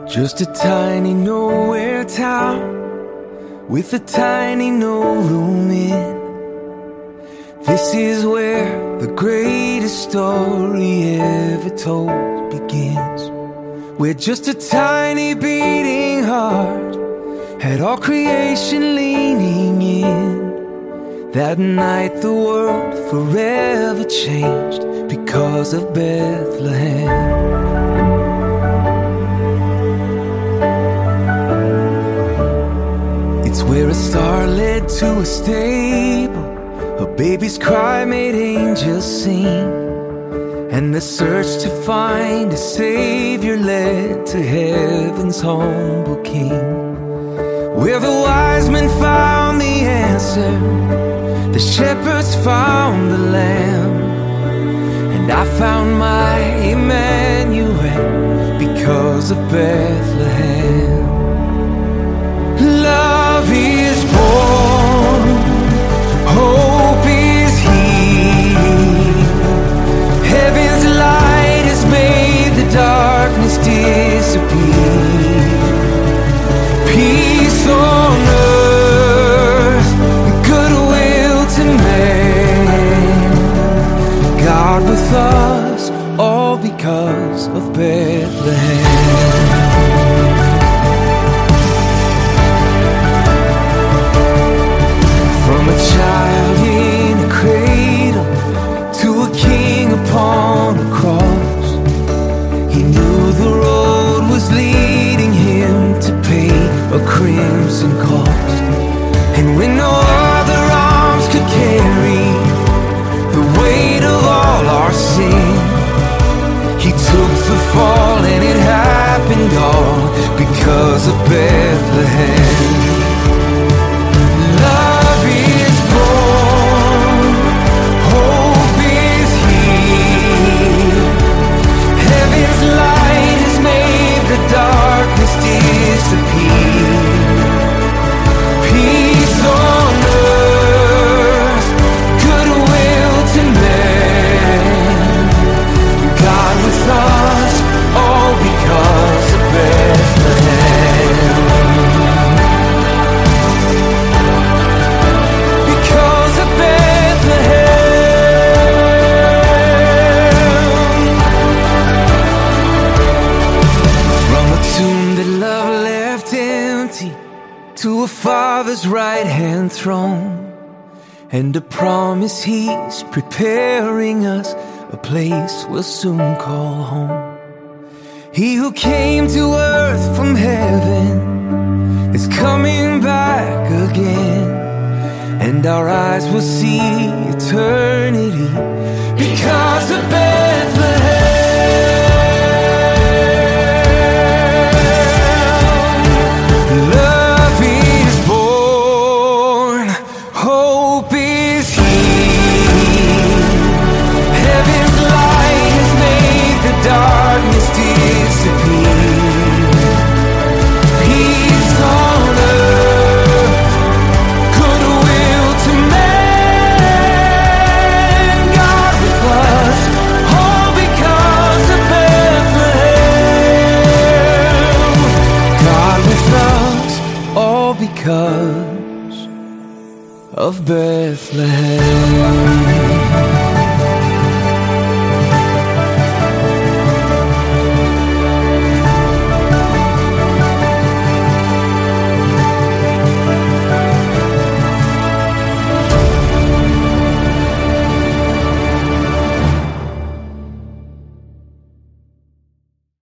Just a tiny nowhere town with a tiny no room in. This is where the greatest story ever told begins, where just a tiny beating heart had all creation leaning in. That night the world forever changed because of Bethlehem. It's where a star led to a stable, a baby's cry made angels sing, and the search to find a savior led to heaven's humble king. Where the wise men found the answer, the shepherds found the lamb, and I found my Emmanuel because of Bethlehem. Love is born, hope is here. Heaven's light has made the darkness disappear. Peace on earth, goodwill to man. God with us, all because of Bethlehem. From a child in a cradle to a king upon a cross, he knew the road was leading him to pay a crimson cost. And when no other arms could carry the weight of all our sin, he took the fall, and it happened all because of Bethlehem. Love is born, hope is here. Heaven's light has made the darkness disappear. Peace on earth, goodwill to man. God with us, all because of Bethlehem. Because of Bethlehem. From a tomb that love left empty to a Father's right-hand throne, and a promise He's preparing us a place we'll soon call home. He who came to earth from heaven is coming back again, and our eyes will see eternity